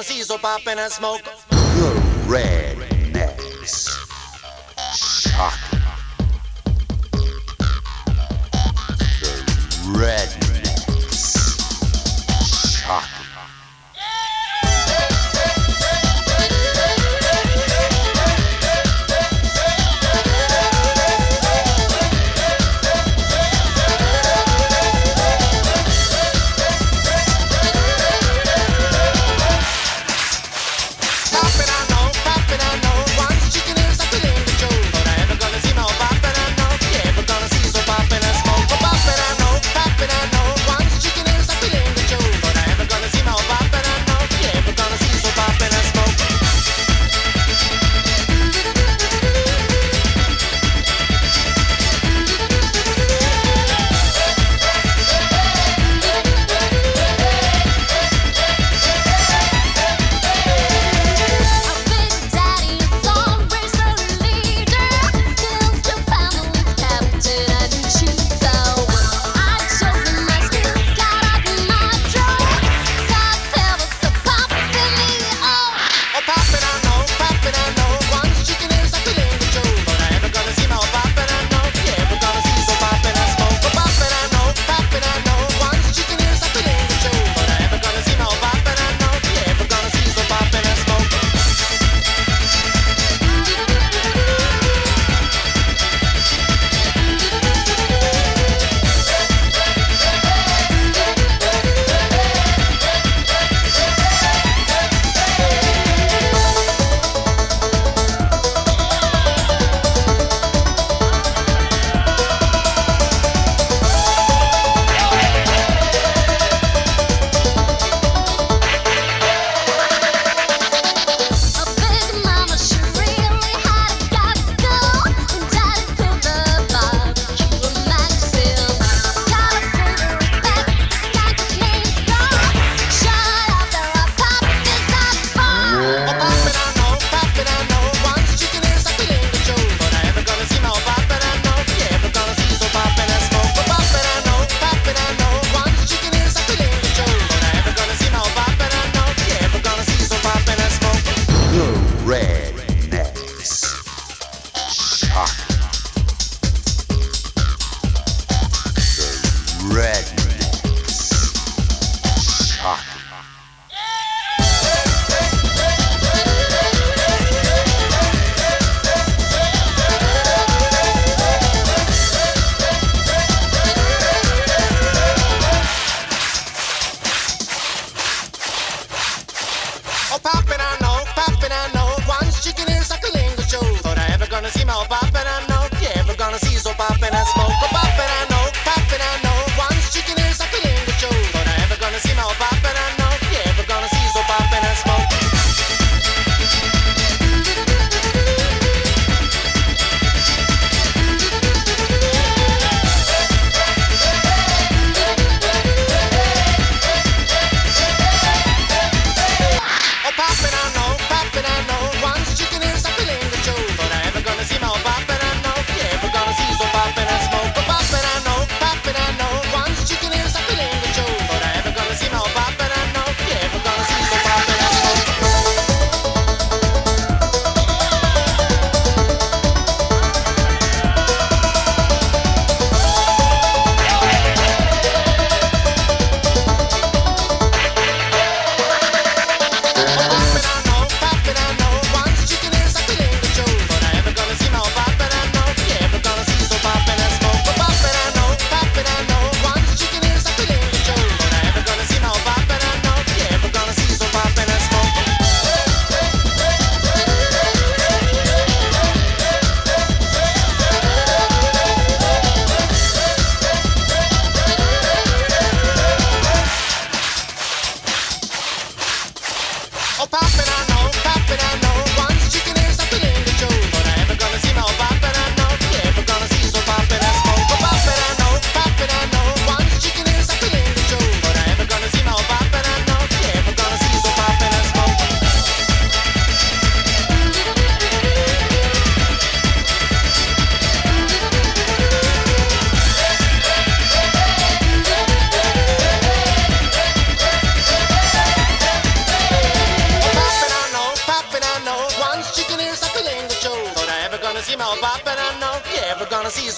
gonna see so poppin' and smoke. The rednecks. Shocking. The rednecks. Shocking. Pop it, I know, pop it, I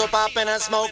so poppin' and smoke.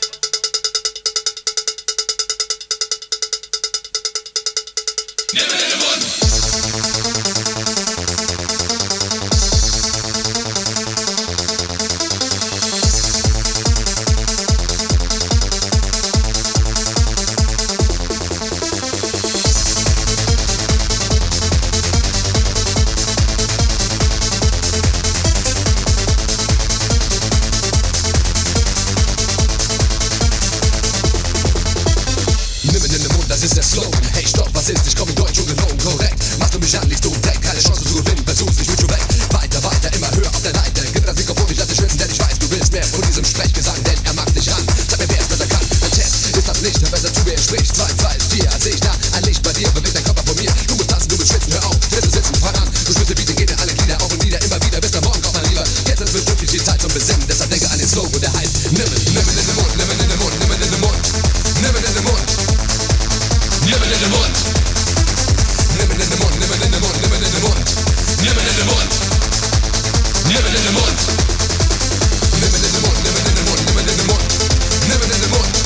Das ist der Slogan, hey stopp, was ist, ich komm in Deutsch ungelogen, korrekt. Machst du mich an, liegst du weg, keine Chance zu gewinnen, versuch's nicht, mich schon weg. Weiter, weiter, immer höher auf der Leiter. Gib mir das Mikrofon, ich lass dich schwitzen, denn ich weiß, du willst mehr von diesem Sprechgesang, denn er macht dich an. Sag mir, wer es besser kann, ein Test ist das nicht, hör besser zu, wer spricht. 2, 2, 4, seh ich da, ein Licht bei dir, bewegt dein Körper von mir. Du musst tanzen, du willst schwitzen, hör auf, du willst sitzen, fang an. Du spürst den Beat, gehen in alle Glieder, auf und nieder, immer wieder, bis der Morgen kommt, mein Lieber. Jetzt ist bestimmt nicht die Zeit zum Besinnen, deshalb denke an den Slogan, der heißt, nimm in den Mund, nimm in den Mund, nimm in den Mund, nimm in den Mund. Nimm in den Mund. Nimm in den Mund, nimm in den Mund, nimm in den Mund. Nimm in den Mund. Nimm in den Mund. Nimm in den Mund, nimm in den Mund, nimm in den Mund. Nimm in den Mund.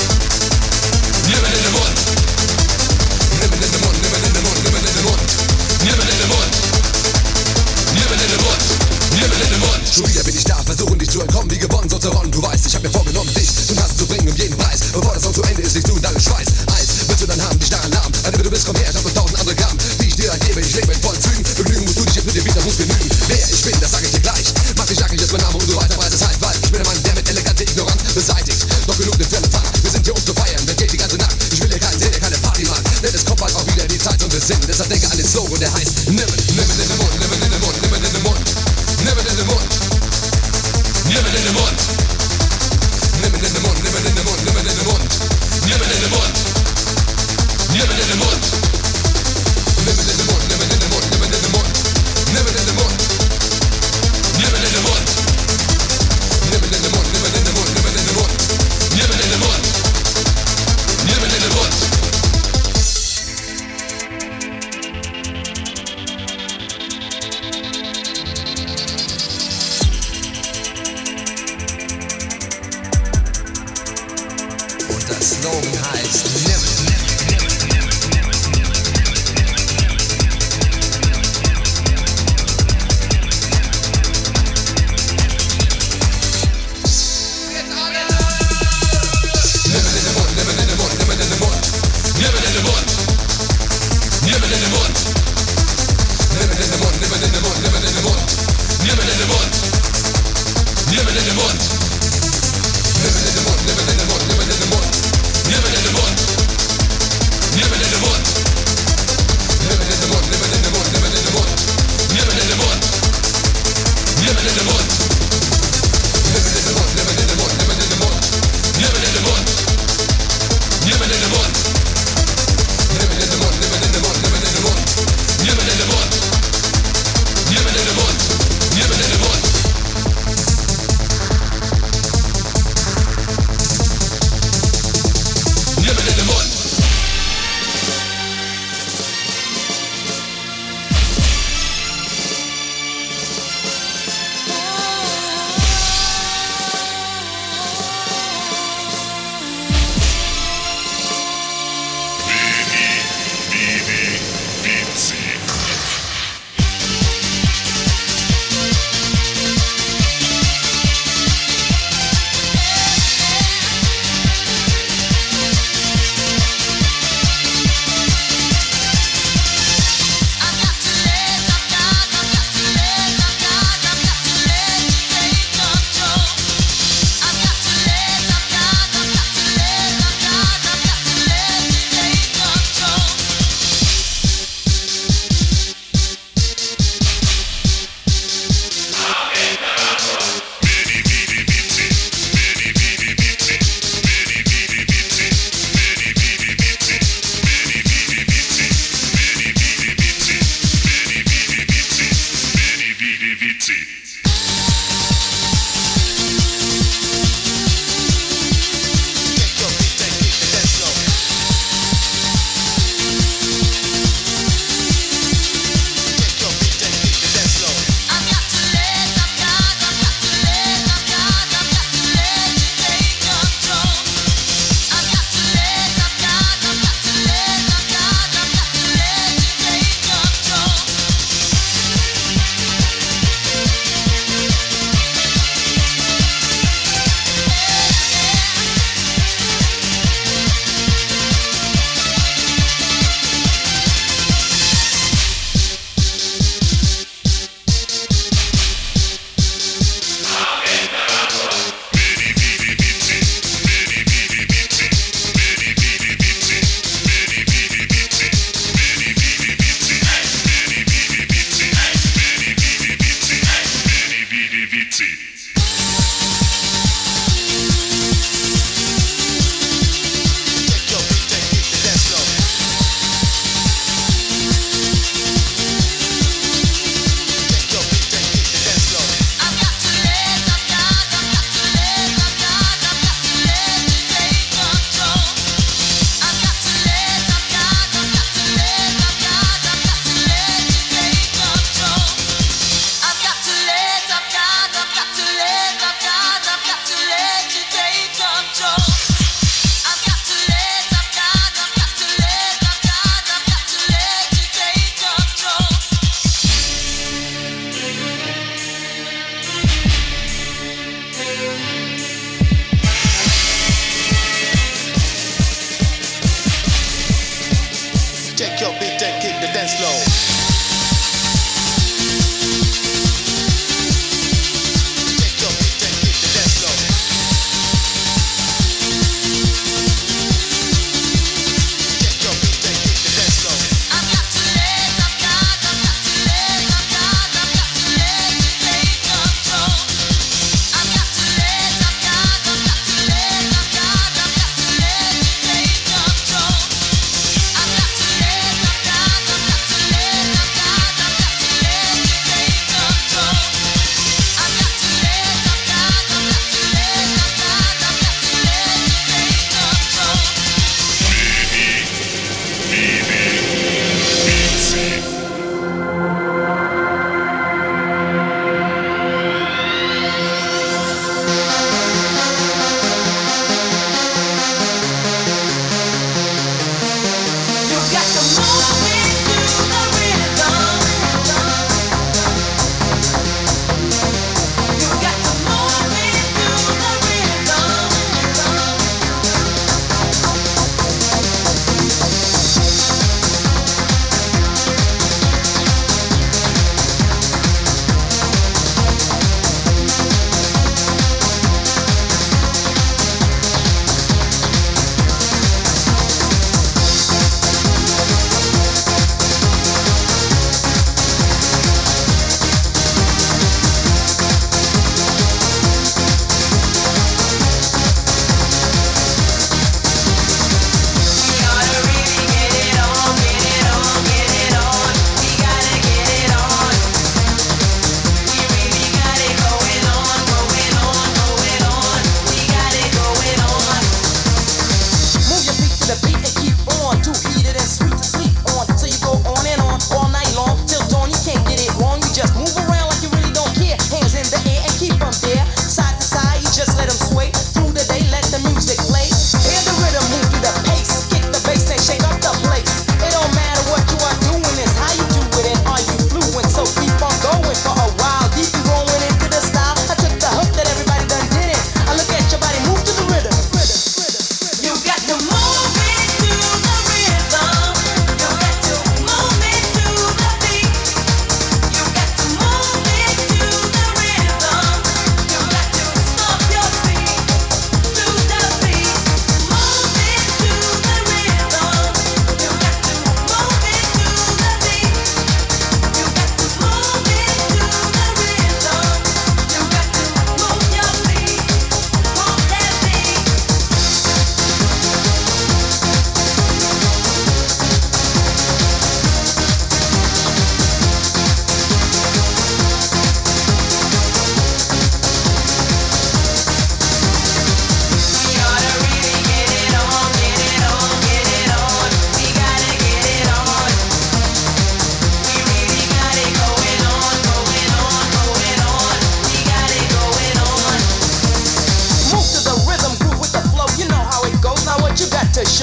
Nimm in den Mund. Nimm in den Mund, nimm in den Mund, nimm in den Mund. Nimm in den Mund. Nimm in den Mund. Nimm in den Mund. Schon wieder bin ich da, versuchen dich zu entkommen, wie gewonnen, so zu ronnen. Du weißt, ich hab mir vorgenommen, dich zum Tanzen zu bringen, um jeden Preis. Bevor das Song zu Ende ist, liegst du in deinem Schweiß. Eis, willst du dann haben, dich daran lahm. Also du bist, komm her, ich hab noch 1000 andere Gaben, die ich dir dann gebe. Ich lebe in vollen Zügen, begnügen musst du dich jetzt mit dem Beat, das muss genügen. Wer ich bin, das sag ich dir gleich. Mach dich nackig, ist mein Name und so weiter, breites halt, weil ich bin der Mann, der mit eleganter Ignoranz beseitigt. Doch genug den Firlefanz, wir sind hier um zu feiern, wer geht die ganze Nacht. Ich will hier keinen sehen, der keine Party macht, denn es kommt bald auch wieder die Zeit zum Besinnen. Deshalb denke an den Slogan, der heißt, nimm in den Mund, nimm in den Mund, nimm in den Mund. Nimm in den Mund. Nimm in den Mund. Nimm in den Mund, nimm in den Mund, nimm in den Mund. Nimm in den Mund. Nimm in den Mund. Nimm in den Mund, nimm in den Mund, nimm in den Mund. Nimm in den Mund. Nimm in den Mund. Nimm in den Mund, nimm in den Mund, nimm in den Mund. Nimm in den Mund. Nimm in den Mund. Das Slogan heißt Nimm. Nimm in den Mund.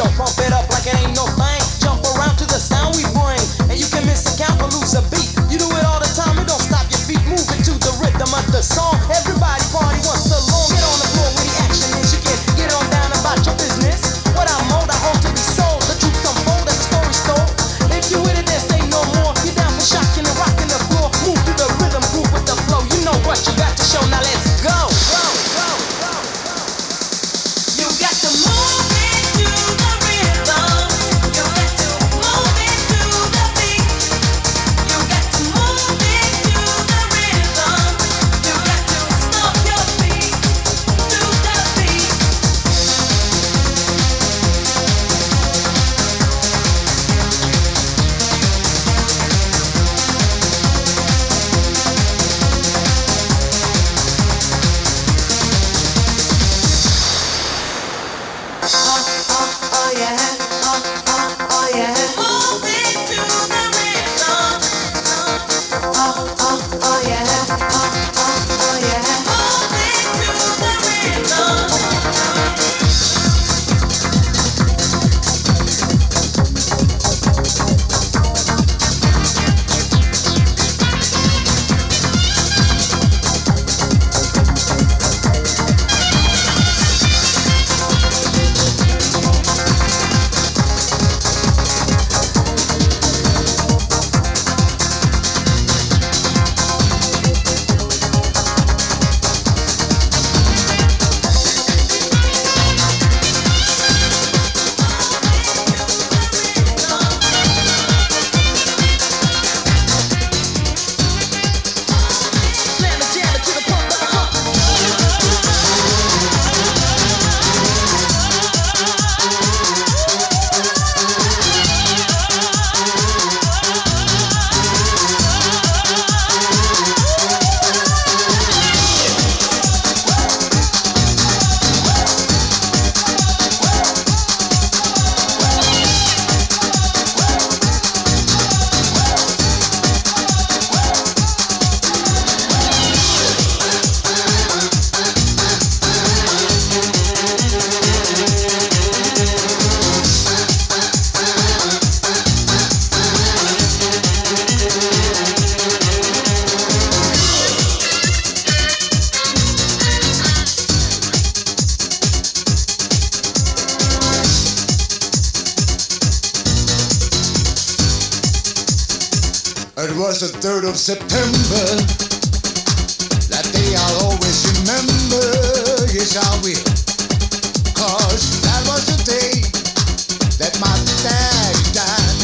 show. Pump it up like it ain't no thing. Jump around to the sound we bring. And you can miss a count or lose a beat. You do it all the time, it don't stop your feet. Move it to the rhythm of the song. Everybody party once along. Get on the floor where the action is. You can get on down about your business. What I'm on, I hope to be sold. The truth unfold as the story's told. If you with it, then say no more. You're down for shocking and rocking the floor. Move to the rhythm, groove with the flow. You know what you got to show. Now let's go. You got to move it to the rhythm. You got to move it to the beat. You got to move it to the rhythm. You got to stomp your feet to the beat. Oh yeah, oh yeah. Move it to the rhythm. Oh yeah, oh yeah. Move it to the rhythm. Slam the jam to the pump. It was the 3rd of September. That day I'll always remember. Yes, I will. 'Cause that was the day that my daddy died.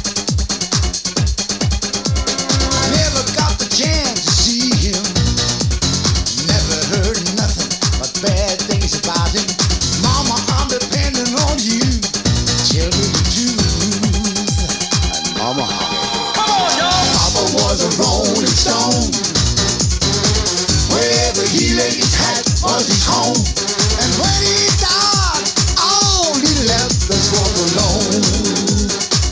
Never got the chance to see him. Never heard nothing but bad things about him. Mama, I'm depending on you. Tell me the truth. And Mama, Papa was a rolling stone. Wherever he laid his hat was his home. And when he died, all he left us was alone.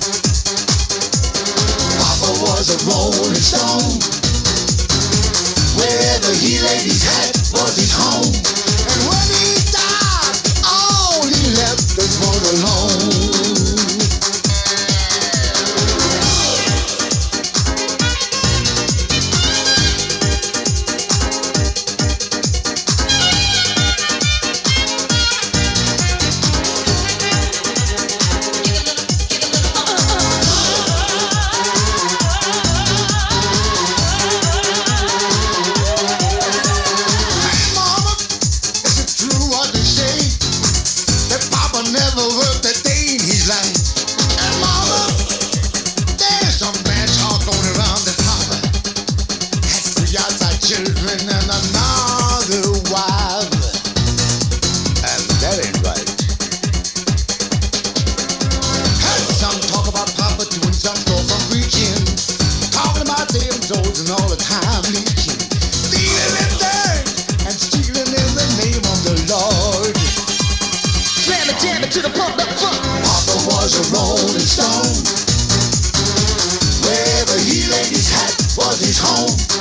Papa was a rolling stone. Wherever he laid his hat was his home. And when he died, all he left us was alone. Mama, is it true what they say? That Papa never worked a day in his life. And Mama, there's some bad talk going around that Papa had 3 outside children and another wife. And that ain't right. Heard some talk about Papa doing some storefront preaching, talking about them souls and all the time leeching, stealing in dirt and stealing in the name of the Lord. Slam the jam to the pump. Papa was a rolling stone. Wherever he laid his hat was his home.